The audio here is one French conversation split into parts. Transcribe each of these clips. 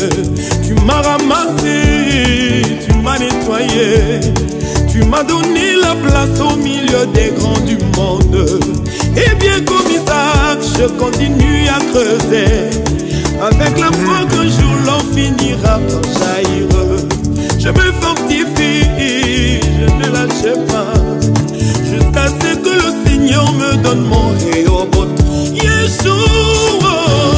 Tu m'as ramassé, tu m'as nettoyé, tu m'as donné la place au milieu des grands du monde. Et bien comme Isaac, je continue à creuser, avec la foi qu'un jour l'on finira par jaillir. Je me fortifie, je ne lâche pas, jusqu'à ce que le Seigneur me donne mon Rehoboth. Yeshua,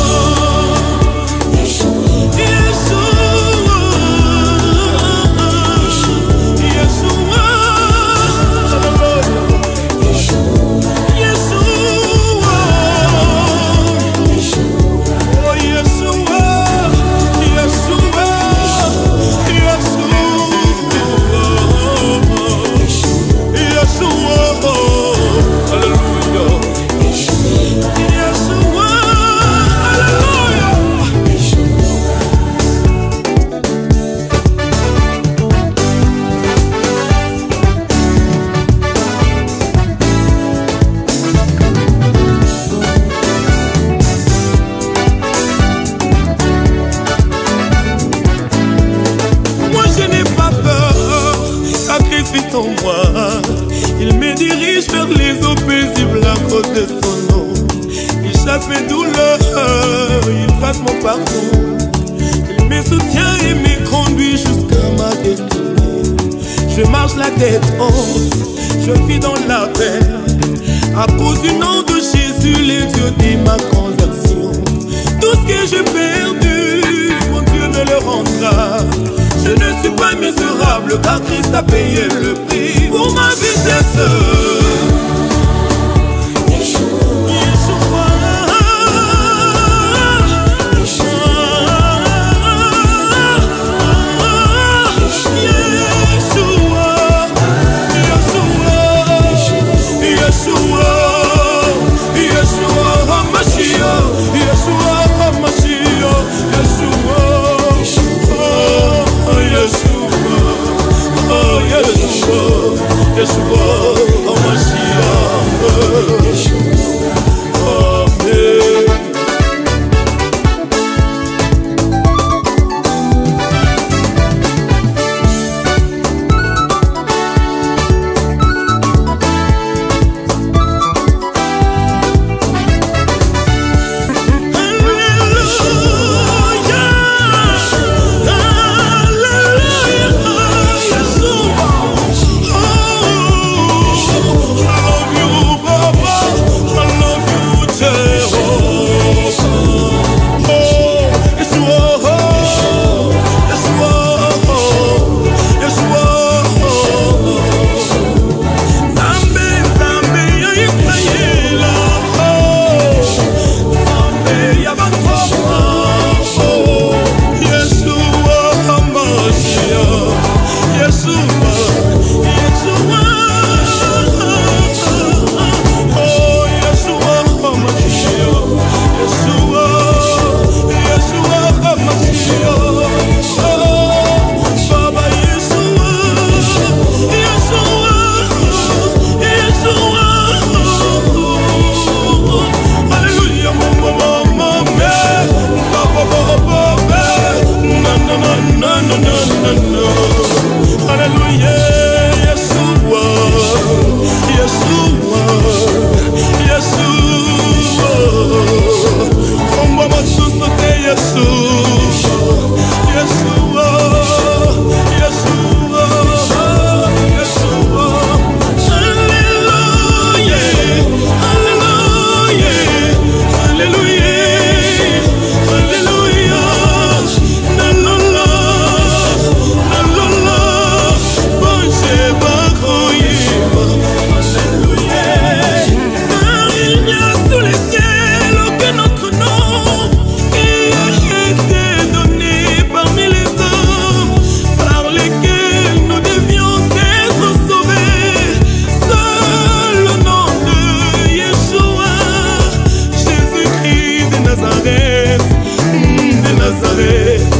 il me dirige vers les eaux paisibles à cause de son nom. Il chasse mes douleurs, il trace mon parcours. Il me soutient et me conduit jusqu'à ma destinée. Je marche la tête haute, je vis dans la paix. À cause du nom de Jésus, les dieux de ma conversion. Tout ce que j'ai perdu, mon Dieu me le rendra. Je ne suis pas misérable car Christ a payé le prix pour ma vitesse. Nazareth, de Nazareth.